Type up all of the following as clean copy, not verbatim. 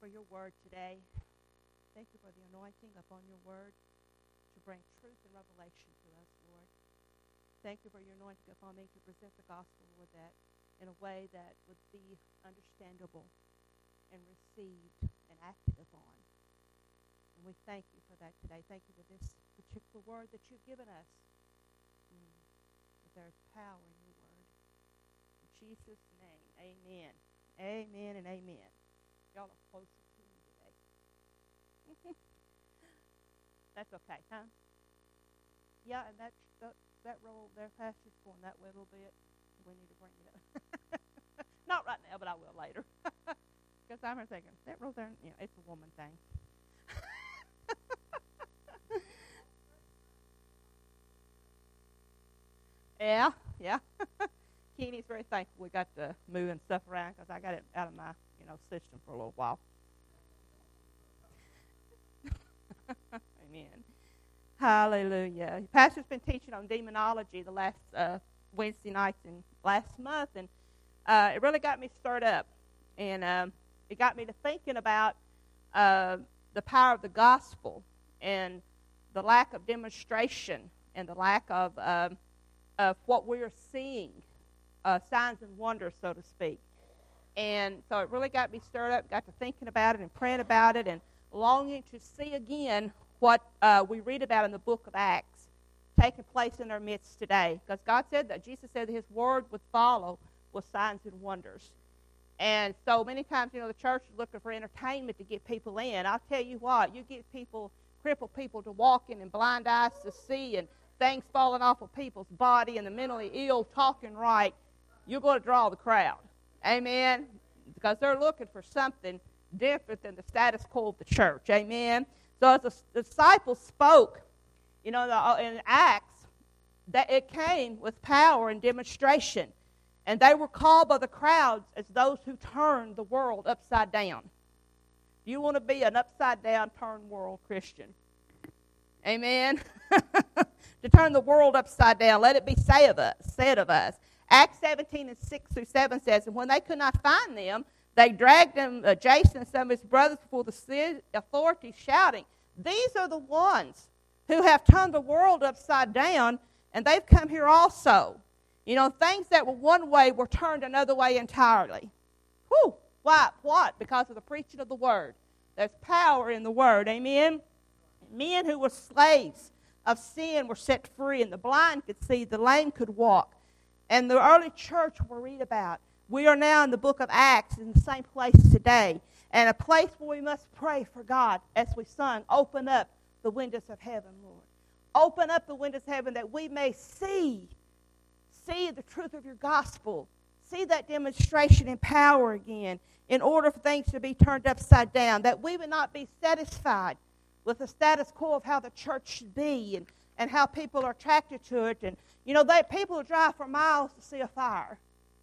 for your word today. Thank you for the anointing upon your word to bring truth and revelation to us, Lord. Thank you for your anointing upon me to present the gospel, Lord, that in a way that would be understandable and received and acted upon. And we thank you for that today. Thank you for this particular word that you've given us. That there's power in your word. In Jesus' name, amen. Amen and amen. Y'all are closer to me today. That's okay, huh? Yeah, and that roll there, Pastor's going that way a little bit. We need to bring it up. Not right now, but I will later. Because I'm thinking, that roll there, it's a woman thing. Yeah. Keeney's very thankful we got to move and stuff around because I got it out of my, system for a little while. Amen. Hallelujah. Pastor's been teaching on demonology the last Wednesday nights and last month, and it really got me stirred up. And it got me to thinking about the power of the gospel and the lack of demonstration and the lack of what we are seeing, signs and wonders, so to speak. And so it really got me stirred up, got to thinking about it and praying about it and longing to see again what we read about in the book of Acts taking place in our midst today. Because God said that, Jesus said that his word would follow with signs and wonders. And so many times, the church is looking for entertainment to get people in. I'll tell you what, you get people, crippled people to walk in and blind eyes to see and things falling off of people's body and the mentally ill talking right, you're going to draw the crowd. Amen? Because they're looking for something different than the status quo of the church. Amen? So as the disciples spoke, in Acts, that it came with power and demonstration. And they were called by the crowds as those who turned the world upside down. Do you want to be an upside-down, turned world Christian? Amen? To turn the world upside down. Let it be said of us. Acts 17:6-7 says, and when they could not find them, they dragged them, Jason and some of his brothers, before the authorities, shouting, these are the ones who have turned the world upside down, and they've come here also. Things that were one way were turned another way entirely. Whew! Why? What? Because of the preaching of the word. There's power in the word. Amen? Men who were slaves of sin were set free, and the blind could see, the lame could walk. And the early church we'll read about. We are now in the book of Acts in the same place today. And a place where we must pray for God, as we sung, open up the windows of heaven, Lord. Open up the windows of heaven that we may see the truth of your gospel. See that demonstration in power again in order for things to be turned upside down. That we would not be satisfied with the status quo of how the church should be and how people are attracted to it. And, people drive for miles to see a fire.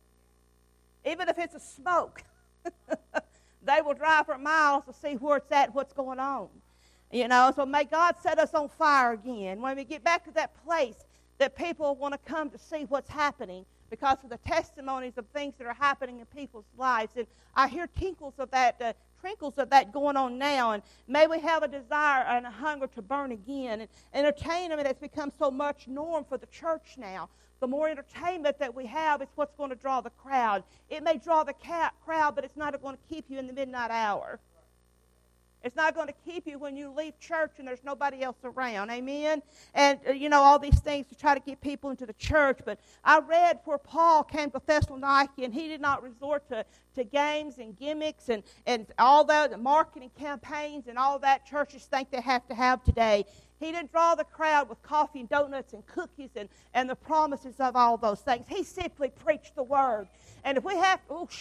Even if it's a smoke, they will drive for miles to see where it's at, what's going on. So may God set us on fire again. When we get back to that place that people want to come to see what's happening because of the testimonies of things that are happening in people's lives. And I hear trickles of that going on now. And may we have a desire and a hunger to burn again. And entertainment has become so much norm for the church now. The more entertainment that we have is what's going to draw the crowd. It may draw the crowd, but it's not going to keep you in the midnight hour. It's not going to keep you when you leave church and there's nobody else around. Amen? And, all these things to try to get people into the church. But I read where Paul came to Thessalonica, and he did not resort to games and gimmicks and all that, the marketing campaigns and all that churches think they have to have today. He didn't draw the crowd with coffee and donuts and cookies and the promises of all those things. He simply preached the word. And if we have,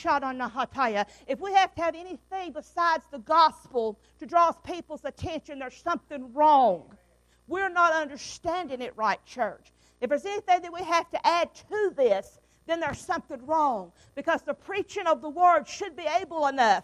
if we have to have anything besides the gospel to draw people's attention, there's something wrong. We're not understanding it right, church. If there's anything that we have to add to this, then there's something wrong. Because the preaching of the word should be able enough.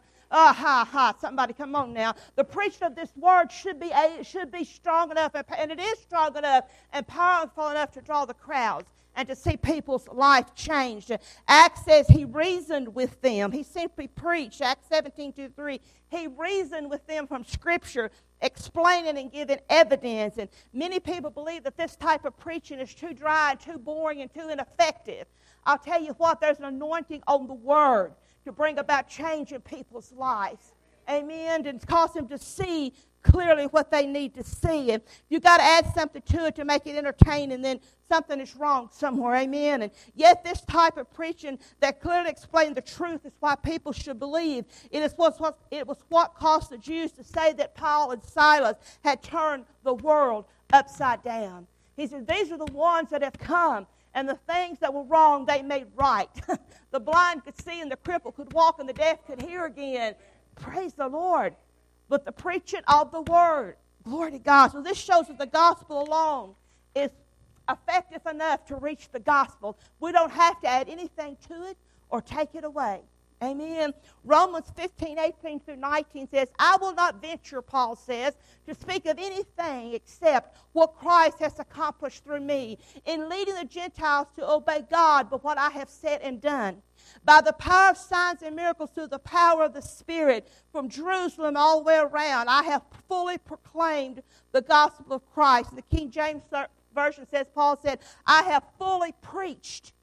Somebody come on now. The preaching of this word should be strong enough, and it is strong enough and powerful enough to draw the crowds. and to see people's life changed. Acts says he reasoned with them. He simply preached. Acts 17:2-3. He reasoned with them from Scripture, explaining and giving evidence. And many people believe that this type of preaching is too dry and too boring and too ineffective. I'll tell you what, there's an anointing on the Word to bring about change in people's lives. Amen. And cause them to see clearly what they need to see. And you've got to add something to it to make it entertaining, then something is wrong somewhere. Amen. And yet this type of preaching that clearly explains the truth is why people should believe. It was what caused the Jews to say that Paul and Silas had turned the world upside down. He said, these are the ones that have come, and the things that were wrong they made right. The blind could see, and the cripple could walk, and the deaf could hear again. Praise the Lord. But the preaching of the Word, glory to God. So this shows that the gospel alone is effective enough to reach the gospel. We don't have to add anything to it or take it away. Amen. Romans 15:18-19 says, I will not venture, Paul says, to speak of anything except what Christ has accomplished through me in leading the Gentiles to obey God by what I have said and done. By the power of signs and miracles through the power of the Spirit, from Jerusalem all the way around, I have fully proclaimed the gospel of Christ. The King James Version says, Paul said, I have fully preached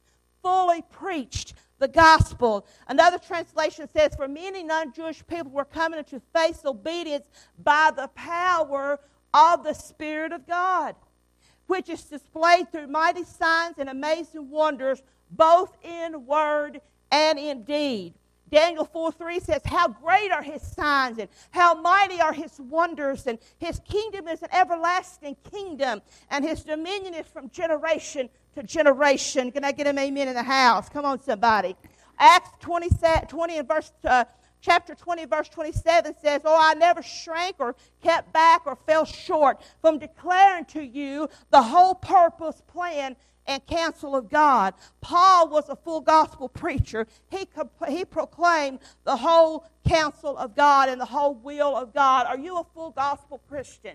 the gospel. Another translation says, for many non-Jewish people were coming into faith obedience by the power of the Spirit of God, which is displayed through mighty signs and amazing wonders, both in word and in deed. Daniel 4:3 says, how great are his signs and how mighty are his wonders, and his kingdom is an everlasting kingdom, and his dominion is from generation to generation. Can I get an amen in the house? Come on, somebody. Acts 20 and chapter 20, verse 27 says, oh, I never shrank or kept back or fell short from declaring to you the whole purpose, plan, and counsel of God. Paul was a full gospel preacher. He proclaimed the whole counsel of God and the whole will of God. Are you a full gospel Christian?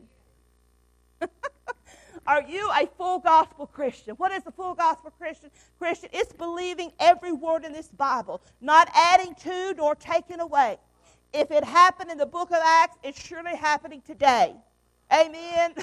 Are you a full gospel Christian? What is a full gospel Christian? It's believing every word in this Bible, not adding to nor taking away. If it happened in the book of Acts, it's surely happening today. Amen.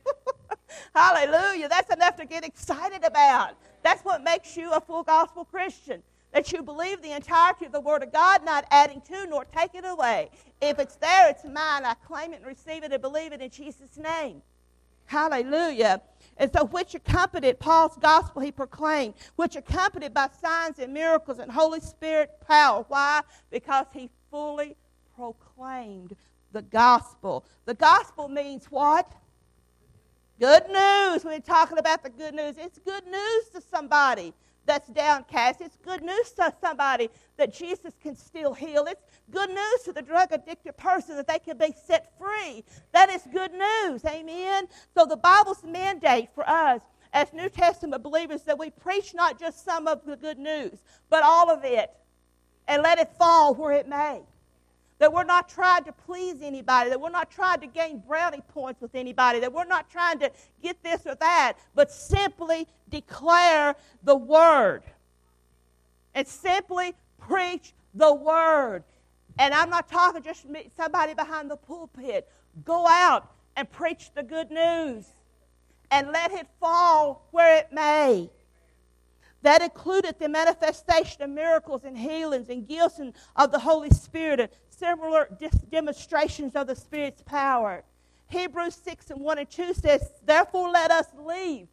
Hallelujah. That's enough to get excited about. That's what makes you a full gospel Christian. That you believe the entirety of the Word of God, not adding to nor taking away. If it's there, it's mine. I claim it and receive it and believe it in Jesus' name. Hallelujah. And so which accompanied Paul's gospel he proclaimed, which accompanied by signs and miracles and Holy Spirit power. Why? Because he fully proclaimed the gospel. The gospel means what? Good news. We're talking about the good news. It's good news to somebody that's downcast. It's good news to somebody that Jesus can still heal. It's good news to the drug-addicted person that they can be set free. That is good news. Amen? So the Bible's mandate for us as New Testament believers that we preach not just some of the good news, but all of it, and let it fall where it may. That we're not trying to please anybody, that we're not trying to gain brownie points with anybody, that we're not trying to get this or that, but simply declare the Word. And simply preach the Word. And I'm not talking just somebody behind the pulpit. Go out and preach the good news. And let it fall where it may. That included the manifestation of miracles and healings and gifts of the Holy Spirit and similar demonstrations of the Spirit's power. Hebrews 6:1-2 says, therefore let us leave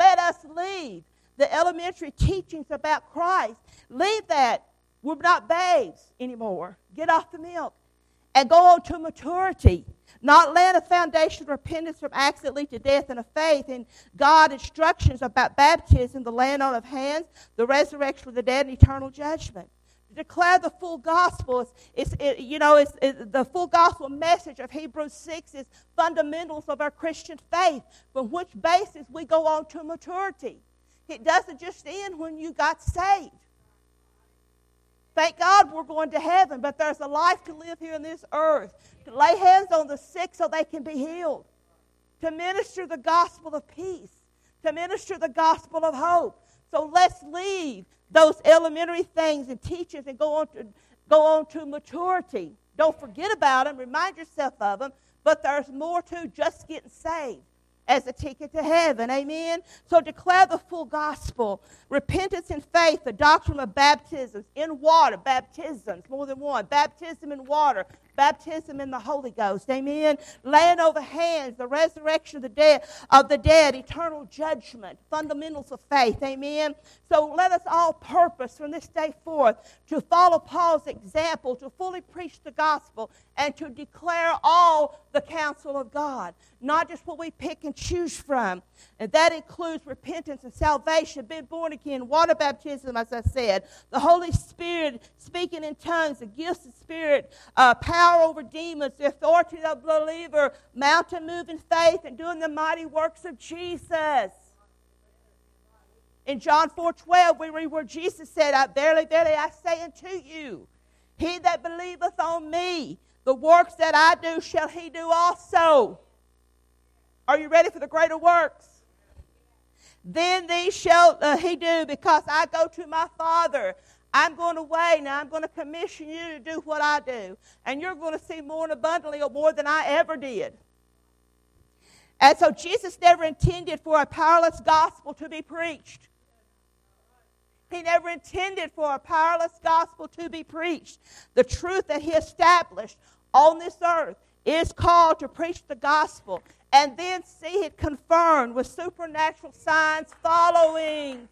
the elementary teachings about Christ. Leave that. We're not babes anymore. Get off the milk and go on to maturity. Not laying a foundation of repentance from acts that lead to death and a faith in God, instructions about baptism, the laying on of hands, the resurrection of the dead, and eternal judgment. To declare the full gospel the full gospel message of Hebrews 6 is fundamentals of our Christian faith, from which basis we go on to maturity. It doesn't just end when you got saved. Thank God we're going to heaven, but there's a life to live here on this earth. To lay hands on the sick so they can be healed. To minister the gospel of peace. To minister the gospel of hope. So let's leave those elementary things and teachings and go on to maturity. Don't forget about them. Remind yourself of them. But there's more to just getting saved as a ticket to heaven. Amen? So declare the full gospel. Repentance and faith, the doctrine of baptisms in water, baptisms, more than one. Baptism in water, baptism in the Holy Ghost. Amen? Laying over hands, the resurrection of the dead, eternal judgment, fundamentals of faith. Amen? So let us all purpose from this day forth to follow Paul's example, to fully preach the gospel, and to declare all the counsel of God. Not just what we pick and choose from. And that includes repentance and salvation, being born again, water baptism, as I said, the Holy Spirit, speaking in tongues, the gifts of Spirit, power over demons, the authority of the believer, mountain-moving faith, and doing the mighty works of Jesus. In John 4:12, we read where Jesus said, Verily, verily, I say unto you, he that believeth on me, the works that I do shall he do also. Are you ready for the greater works? Then these shall he do, because I go to my Father. I'm going away. Now I'm going to commission you to do what I do. And you're going to see more and abundantly or more than I ever did. And so Jesus never intended for a powerless gospel to be preached. He never intended for a powerless gospel to be preached. The truth that he established on this earth is called to preach the gospel and then see it confirmed with supernatural signs following.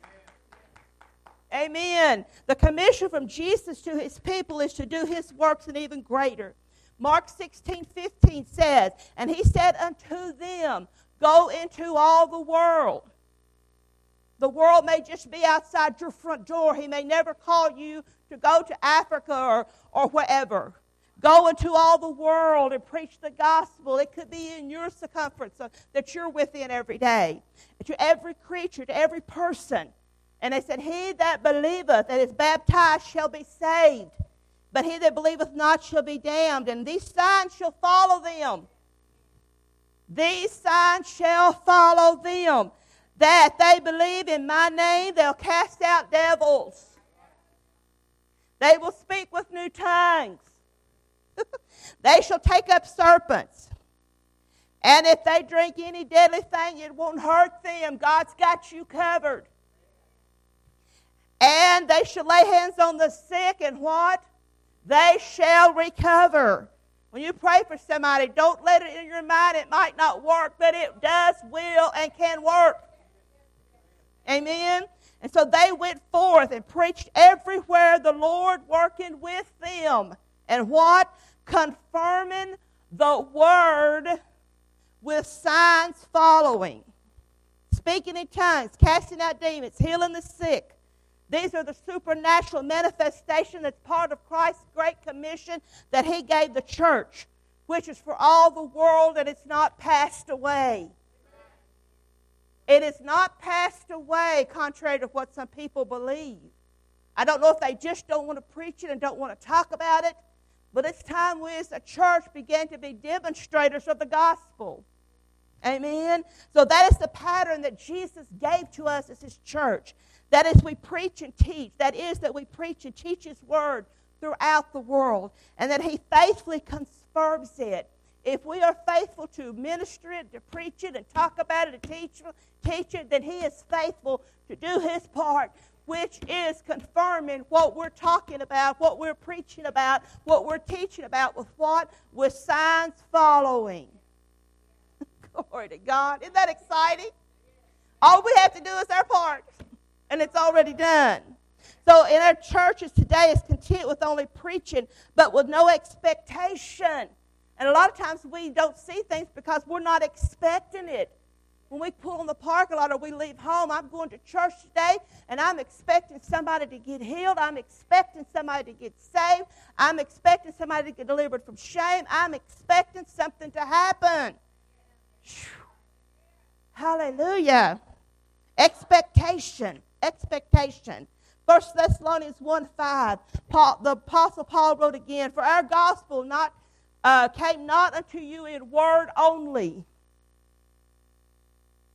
Amen. The commission from Jesus to his people is to do his works and even greater. Mark 16:15 says, and he said unto them, go into all the world. The world may just be outside your front door. He may never call you to go to Africa or wherever. Go into all the world and preach the gospel. It could be in your circumference that you're within every day. To every creature, to every person. And they said, he that believeth, that is baptized, shall be saved. But he that believeth not shall be damned. And these signs shall follow them. These signs shall follow them. That they believe in my name, they'll cast out devils. They will speak with new tongues. They shall take up serpents. And if they drink any deadly thing, it won't hurt them. God's got you covered. And they shall lay hands on the sick, and what? They shall recover. When you pray for somebody, don't let it in your mind it might not work, but it does, will, and can work. Amen? And so they went forth and preached everywhere, the Lord working with them. And what? Confirming the word with signs following. Speaking in tongues, casting out demons, healing the sick. These are the supernatural manifestation that's part of Christ's great commission that he gave the church, which is for all the world, and it's not passed away. It is not passed away, contrary to what some people believe. I don't know if they just don't want to preach it and don't want to talk about it, but it's time we as a church began to be demonstrators of the gospel. Amen? So that is the pattern that Jesus gave to us as his church. That is, we preach and teach. That is, that we preach and teach his word throughout the world. And that he faithfully confirms it. If we are faithful to minister it, to preach it, and talk about it, and teach it, then he is faithful to do his part, which is confirming what we're talking about, what we're preaching about, what we're teaching about, with what? With signs following. Glory to God. Isn't that exciting? All we have to do is our part, and it's already done. So in our churches today is content with only preaching, but with no expectation. And a lot of times we don't see things because we're not expecting it. When we pull in the parking lot or we leave home, I'm going to church today, and I'm expecting somebody to get healed. I'm expecting somebody to get saved. I'm expecting somebody to get delivered from shame. I'm expecting something to happen. Whew. Hallelujah. Expectation. 1 Thessalonians 1:5. The Apostle Paul wrote again, for our gospel came not unto you in word only.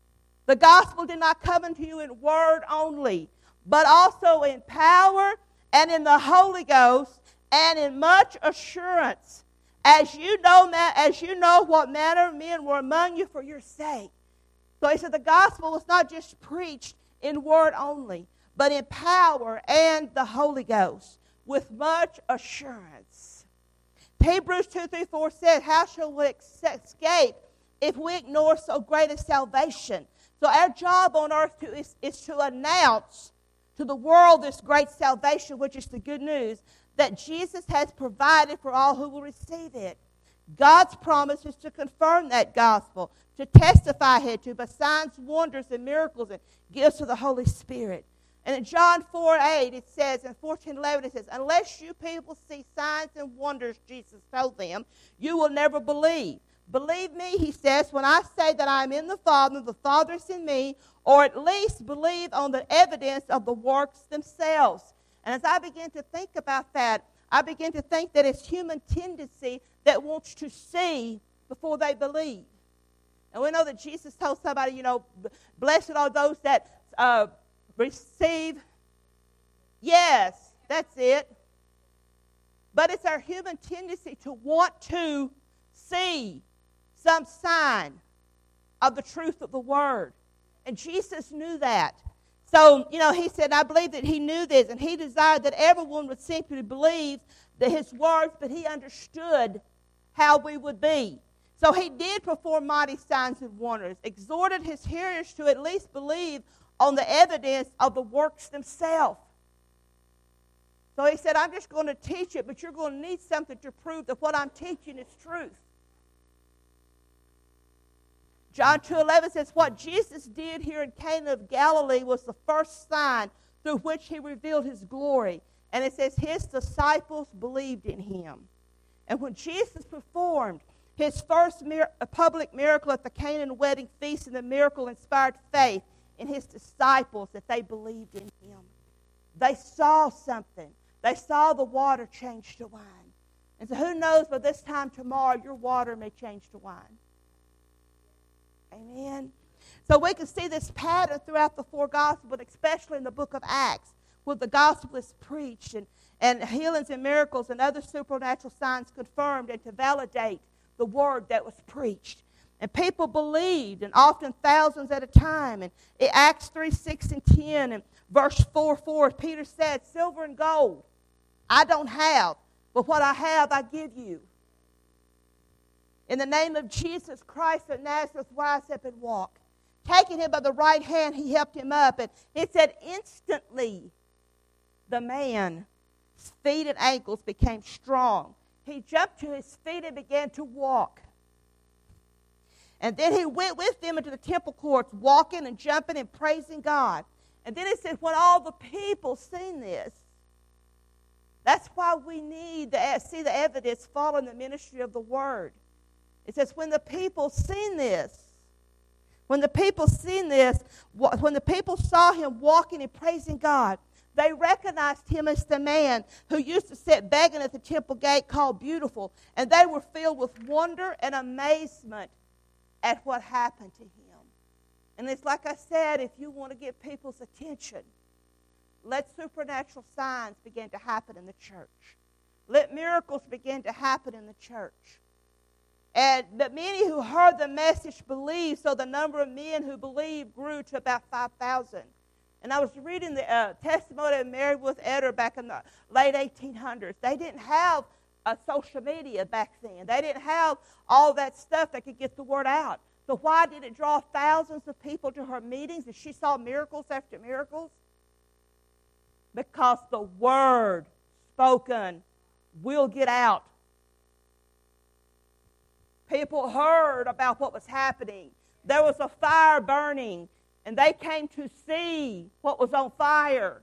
The gospel did not come unto you in word only, but also in power and in the Holy Ghost and in much assurance, as you know what manner of men were among you for your sake. So he said the gospel was not just preached in word only, but in power and the Holy Ghost, with much assurance. Hebrews 2:3-4 said, how shall we escape if we ignore so great a salvation? So our job on earth is to announce to the world this great salvation, which is the good news, that Jesus has provided for all who will receive it. God's promise is to confirm that gospel, to testify it to by signs, wonders, and miracles, and gifts of the Holy Spirit. And in John 4:8 it says, and 14:11 it says, unless you people see signs and wonders, Jesus told them, you will never believe. Believe me, he says, when I say that I am in the Father is in me, or at least believe on the evidence of the works themselves. And as I begin to think about that, I begin to think that it's human tendency that wants to see before they believe. And we know that Jesus told somebody, blessed are those that receive. Yes, that's it. But it's our human tendency to want to see some sign of the truth of the Word. And Jesus knew that. So, he said, I believe that he knew this, and he desired that everyone would simply believe that his words, but he understood how we would be. So he did perform mighty signs and wonders, exhorted his hearers to at least believe on the evidence of the works themselves. So he said, I'm just going to teach it, but you're going to need something to prove that what I'm teaching is truth. John 2:11 says, what Jesus did here in Cana of Galilee was the first sign through which he revealed his glory. And it says his disciples believed in him. And when Jesus performed his first public miracle at the Canaan wedding feast, and the miracle inspired faith in his disciples that they believed in him. They saw something. They saw the water change to wine. And so who knows, by this time tomorrow, your water may change to wine. Amen. So we can see this pattern throughout the four Gospels, but especially in the book of Acts, where the gospel is preached and healings and miracles and other supernatural signs confirmed and to validate the word that was preached. And people believed, and often thousands at a time. And in Acts 3:6 and 10, and verse 4, Peter said, silver and gold I don't have, but what I have I give you. In the name of Jesus Christ of Nazareth, rise up and walk. Taking him by the right hand, he helped him up. And it said, instantly, the man's feet and ankles became strong. He jumped to his feet and began to walk. And then he went with them into the temple courts, walking and jumping and praising God. And then it said, when all the people seen this, that's why we need to see the evidence following the ministry of the word. It says, when the people seen this, when the people saw him walking and praising God, they recognized him as the man who used to sit begging at the temple gate called Beautiful. And they were filled with wonder and amazement at what happened to him. And it's like I said, if you want to get people's attention, let supernatural signs begin to happen in the church. Let miracles begin to happen in the church. But many who heard the message believed, so the number of men who believed grew to about 5,000. And I was reading the testimony of Mary Worth Etter back in the late 1800s. They didn't have social media back then. They didn't have all that stuff that could get the word out. So why did it draw thousands of people to her meetings and she saw miracles after miracles? Because the word spoken will get out. People heard about what was happening. There was a fire burning, and they came to see what was on fire.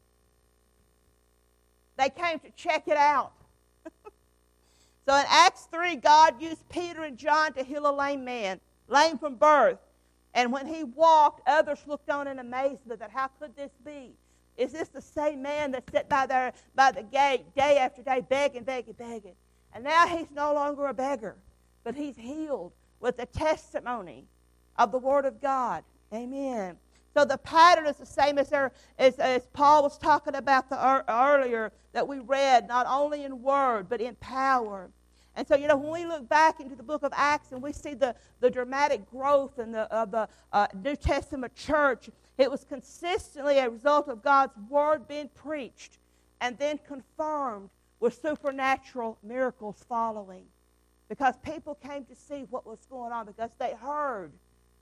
They came to check it out. So in Acts 3, God used Peter and John to heal a lame man, lame from birth. And when he walked, others looked on in amazement that how could this be? Is this the same man that sat by the gate day after day begging? And now he's no longer a beggar, but he's healed with the testimony of the Word of God. Amen. So the pattern is the same as Paul was talking about earlier that we read, not only in word, but in power. And so, when we look back into the book of Acts and we see the dramatic growth of the New Testament church, it was consistently a result of God's word being preached and then confirmed with supernatural miracles following. Because people came to see what was going on because they heard.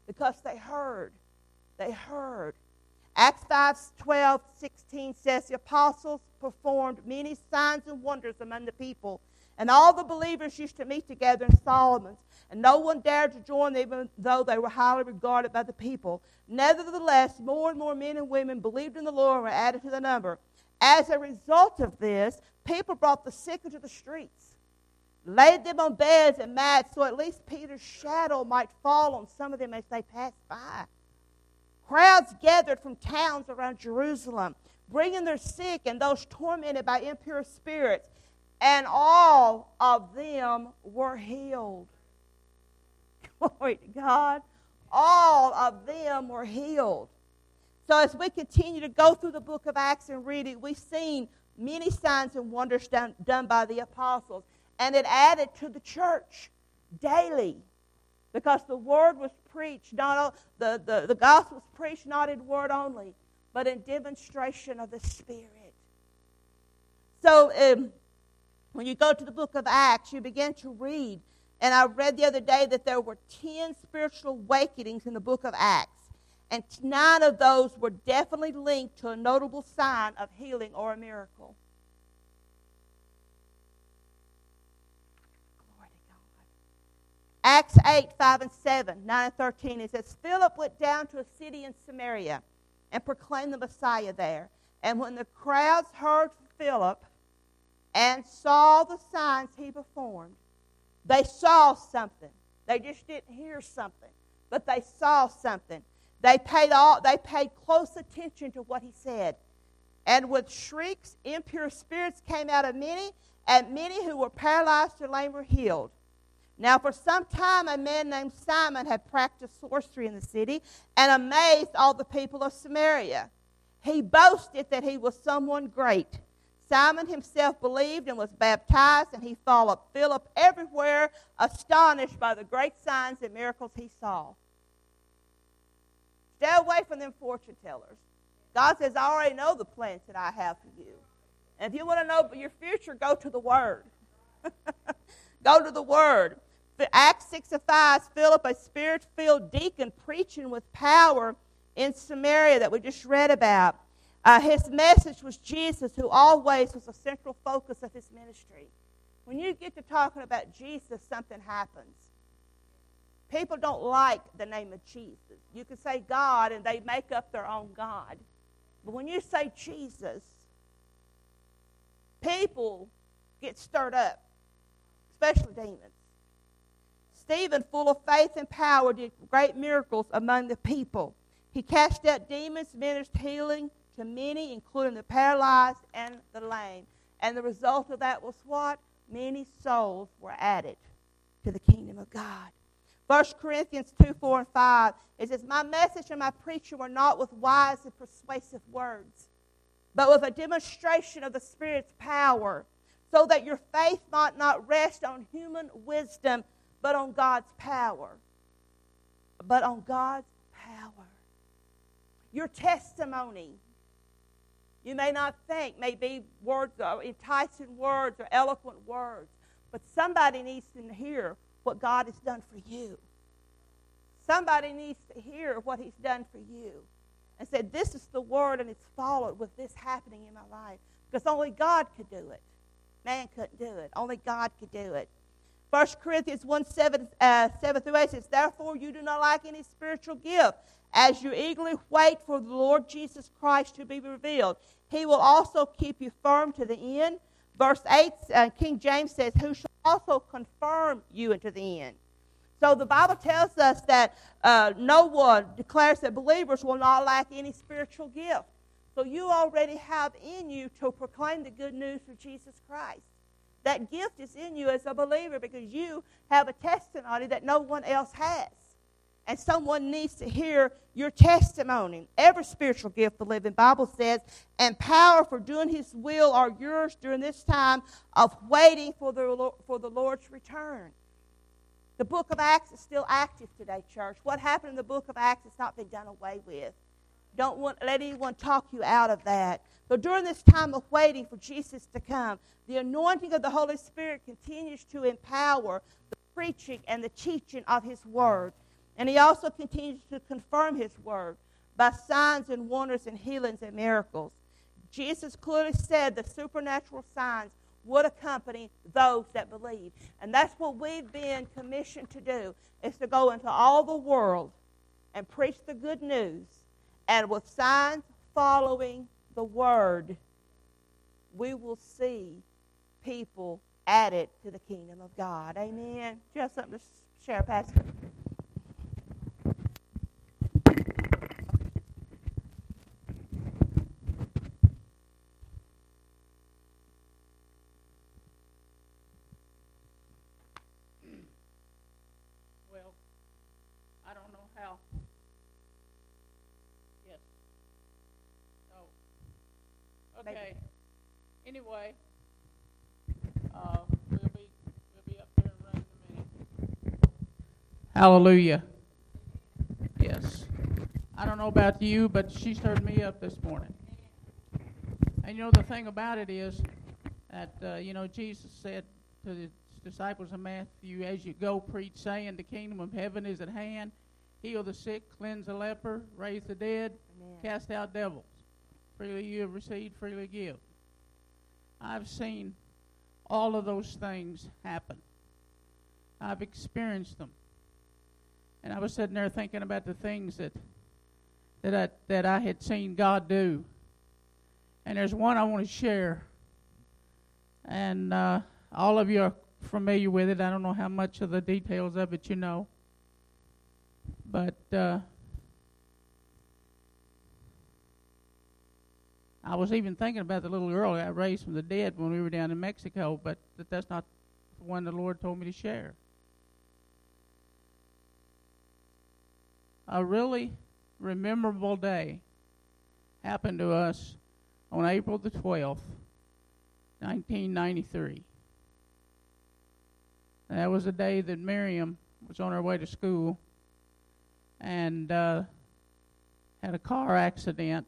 They heard. Acts 5:12-16 says, the apostles performed many signs and wonders among the people. And all the believers used to meet together in Solomon's. And no one dared to join them, even though they were highly regarded by the people. Nevertheless, more and more men and women believed in the Lord and were added to the number. As a result of this, people brought the sick into the streets, laid them on beds and mats, so at least Peter's shadow might fall on some of them as they passed by. Crowds gathered from towns around Jerusalem, bringing their sick and those tormented by impure spirits, and all of them were healed. Glory to God. All of them were healed. So as we continue to go through the book of Acts and read it, we've seen many signs and wonders done by the apostles. And it added to the church daily. Because the word was preached, the gospel was preached not in word only, but in demonstration of the Spirit. So when you go to the book of Acts, you begin to read. And I read the other day that there were 10 spiritual awakenings in the book of Acts. And 9 of those were definitely linked to a notable sign of healing or a miracle. Acts 8:5-7, 9-13, it says, Philip went down to a city in Samaria and proclaimed the Messiah there. And when the crowds heard Philip and saw the signs he performed, they saw something. They just didn't hear something, but they saw something. They paid close attention to what he said. And with shrieks, impure spirits came out of many, and many who were paralyzed or lame were healed. Now, for some time, a man named Simon had practiced sorcery in the city and amazed all the people of Samaria. He boasted that he was someone great. Simon himself believed and was baptized, and he followed Philip everywhere, astonished by the great signs and miracles he saw. Stay away from them fortune tellers. God says, I already know the plans that I have for you. And if you want to know your future, go to the Word. Go to the Word. Acts 6:5, Philip, a spirit-filled deacon, preaching with power in Samaria that we just read about. His message was Jesus, who always was the central focus of his ministry. When you get to talking about Jesus, something happens. People don't like the name of Jesus. You can say God, and they make up their own God. But when you say Jesus, people get stirred up, especially demons. Stephen, full of faith and power, did great miracles among the people. He cast out demons, ministered healing to many, including the paralyzed and the lame. And the result of that was what? Many souls were added to the kingdom of God. 1 Corinthians 2:4-5, it says, My message and my preaching were not with wise and persuasive words, but with a demonstration of the Spirit's power, so that your faith might not rest on human wisdom, but on God's power. But on God's power. Your testimony, you may not think, may be words, enticing words or eloquent words, but somebody needs to hear what God has done for you. Somebody needs to hear what he's done for you. And said, this is the word, and it's followed with this happening in my life. Because only God could do it. Man couldn't do it. Only God could do it. 1 Corinthians 7-8 says, Therefore you do not lack any spiritual gift, as you eagerly wait for the Lord Jesus Christ to be revealed. He will also keep you firm to the end. Verse 8, King James says, Who shall also confirm you unto the end. So the Bible tells us that no one declares that believers will not lack any spiritual gift. So you already have in you to proclaim the good news of Jesus Christ. That gift is in you as a believer because you have a testimony that no one else has. And someone needs to hear your testimony. Every spiritual gift, the Living Bible says, and power for doing His will are yours during this time of waiting for the Lord's return. The book of Acts is still active today, church. What happened in the book of Acts has not been done away with. Don't let anyone talk you out of that. But during this time of waiting for Jesus to come, the anointing of the Holy Spirit continues to empower the preaching and the teaching of His Word. And He also continues to confirm His Word by signs and wonders and healings and miracles. Jesus clearly said the supernatural signs would accompany those that believe. And that's what we've been commissioned to do, is to go into all the world and preach the good news. And with signs following the Word, we will see people added to the kingdom of God. Amen. Do you have something to share, Pastor? Well, I don't know how. Yes. Oh. Okay. Anyway, we'll be up there in a minute. Hallelujah. Yes. I don't know about you, but she stirred me up this morning. And you know, the thing about it is that, Jesus said to the disciples of Matthew, as you go, preach, saying, the kingdom of heaven is at hand. Heal the sick, cleanse the leper, raise the dead, Amen. Cast out devils. Freely you have received, freely give. I've seen all of those things happen. I've experienced them. And I was sitting there thinking about the things that I had seen God do. And there's one I want to share. And all of you are familiar with it. I don't know how much of the details of it you know. But I was even thinking about the little girl I raised from the dead when we were down in Mexico, but that's not the one the Lord told me to share. A really memorable day happened to us on April the 12th, 1993. And that was the day that Miriam was on her way to school and had a car accident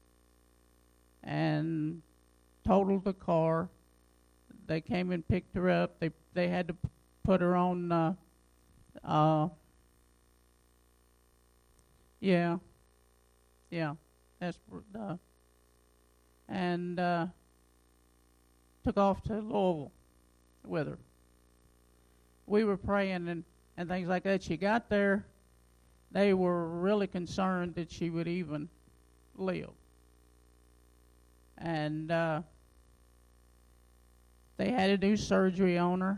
and totaled the car. They came and picked her up. They had to put her on that's and took off to Louisville with her. We were praying and things like that. She got there. They were really concerned that she would even live. And they had to do surgery on her.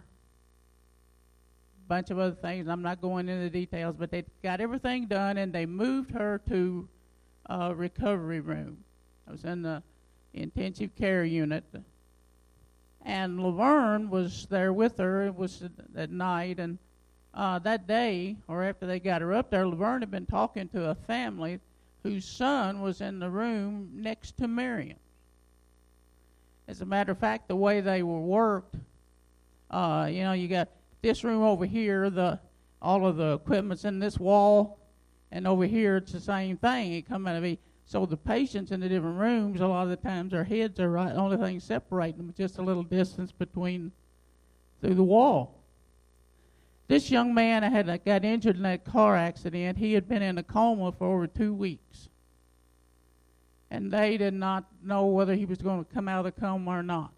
A bunch of other things. I'm not going into the details, but they got everything done, and they moved her to a recovery room. I was in the intensive care unit. And Laverne was there with her. It was at night, and that day, or after they got her up there, Laverne had been talking to a family whose son was in the room next to Miriam. As a matter of fact, the way they were worked, you got this room over here, all of the equipment's in this wall, and over here it's the same thing. It come out of me. So the patients in the different rooms, a lot of the times their heads are right. The only thing separating them is just a little distance through the wall. This young man got injured in that car accident. He had been in a coma for over 2 weeks. And they did not know whether he was going to come out of the coma or not.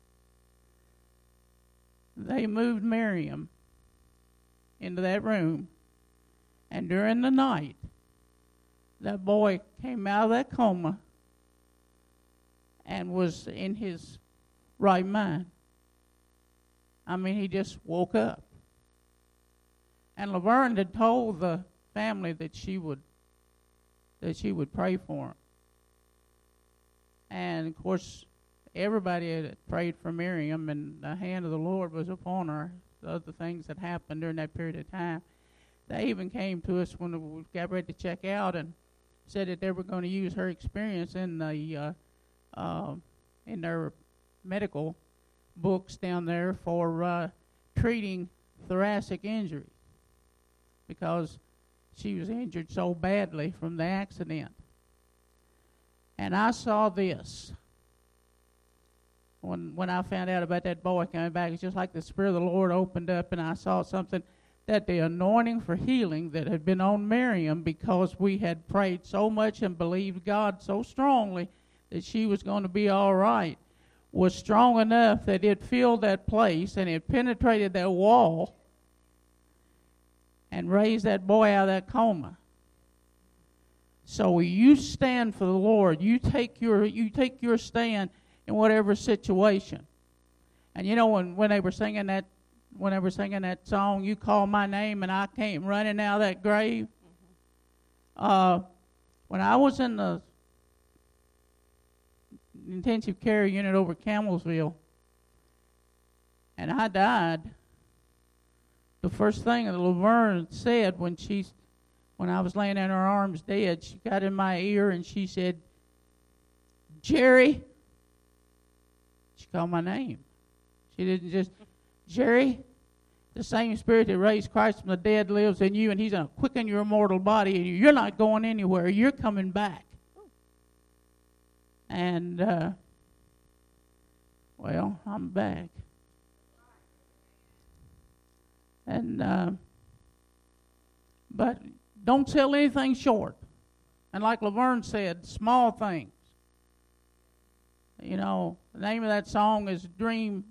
They moved Miriam into that room, and during the night, that boy came out of that coma and was in his right mind. I mean, he just woke up. And Laverne had told the family that she would pray for him. And of course, everybody had prayed for Miriam, and the hand of the Lord was upon her. The other things that happened during that period of time. They even came to us when we got ready to check out and said that they were going to use her experience in their medical books down there for treating thoracic injury, because she was injured so badly from the accident. And I saw this when I found out about that boy coming back. It's just like the Spirit of the Lord opened up, and I saw something, that the anointing for healing that had been on Miriam, because we had prayed so much and believed God so strongly that she was going to be all right, was strong enough that it filled that place and it penetrated that wall and raised that boy out of that coma. So you stand for the Lord. You take your stand in whatever situation. And you know, when they were singing that song, "You Call My Name and I Came Running Out of That Grave," when I was in the intensive care unit over at Campbellsville and I died, the first thing that Laverne said when I was laying in her arms dead, she got in my ear and she said, "Jerry." She called my name. She didn't just, "Jerry, the same Spirit that raised Christ from the dead lives in you, and He's going to quicken your mortal body, and you're not going anywhere. You're coming back." And, well, I'm back. And, but don't sell anything short. And like Laverne said, small things. You know, the name of that song is Dream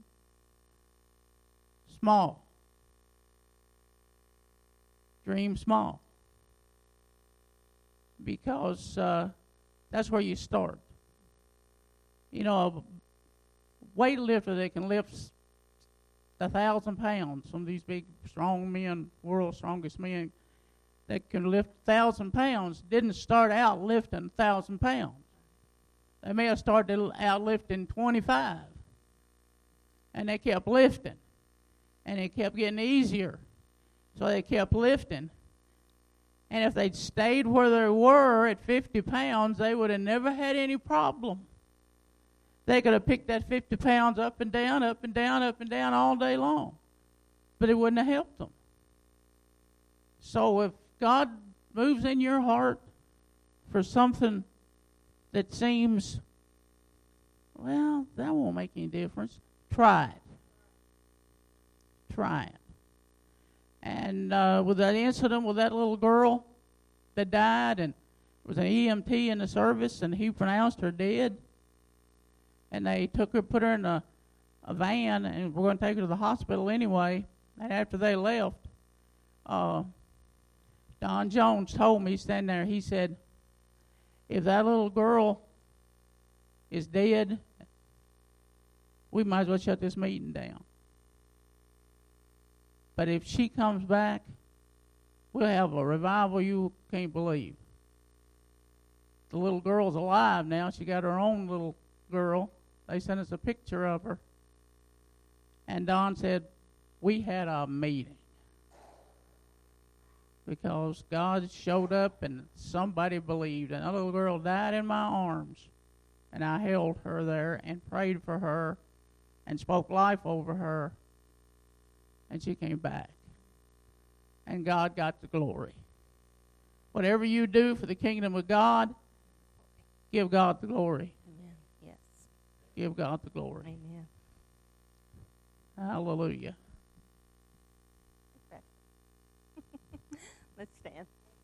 Small. Dream small. Because that's where you start. You know, a weightlifter that can lift 1,000 pounds, some of these big, strong men, world's strongest men that can lift 1,000 pounds, didn't start out lifting 1,000 pounds. They may have started out lifting 25. And they kept lifting. And it kept getting easier. So they kept lifting. And if they'd stayed where they were at 50 pounds, they would have never had any problem. They could have picked that 50 pounds up and down, up and down, up and down all day long. But it wouldn't have helped them. So if God moves in your heart for something that seems, well, that won't make any difference, try it. Try it. And with that incident with that little girl that died, and there was an EMT in the service, and he pronounced her dead. And they took her, put her in a van, and we're going to take her to the hospital anyway. And after they left, Don Jones told me, standing there, he said, "If that little girl is dead, we might as well shut this meeting down. But if she comes back, we'll have a revival you can't believe." The little girl's alive now. She got her own little girl. They sent us a picture of her. And Don said, "We had a meeting." Because God showed up and somebody believed. And that little girl died in my arms. And I held her there and prayed for her and spoke life over her. And she came back. And God got the glory. Whatever you do for the kingdom of God, give God the glory. Amen. Yes. Give God the glory. Amen. Hallelujah. Okay. Let's stand.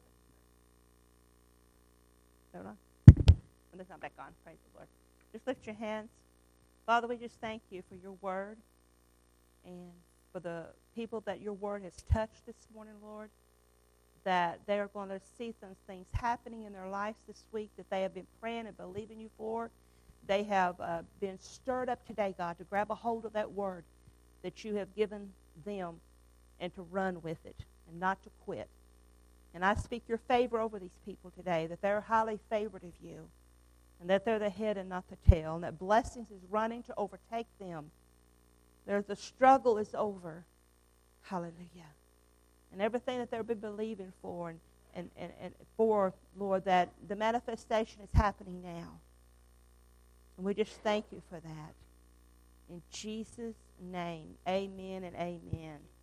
Is that on? Oh, that's not back on. Praise the Lord. Just lift your hands. Father, we just thank you for your word and for the people that your word has touched this morning, Lord, that they are going to see some things happening in their lives this week that they have been praying and believing you for. They have been stirred up today, God, to grab a hold of that word that you have given them and to run with it and not to quit. And I speak your favor over these people today, that they're highly favored of you and that they're the head and not the tail, and that blessings is running to overtake them. The struggle is over. Hallelujah. and everything that they'll be believing for, and for, Lord, that the manifestation is happening now. And we just thank you for that. In Jesus' name, amen and amen.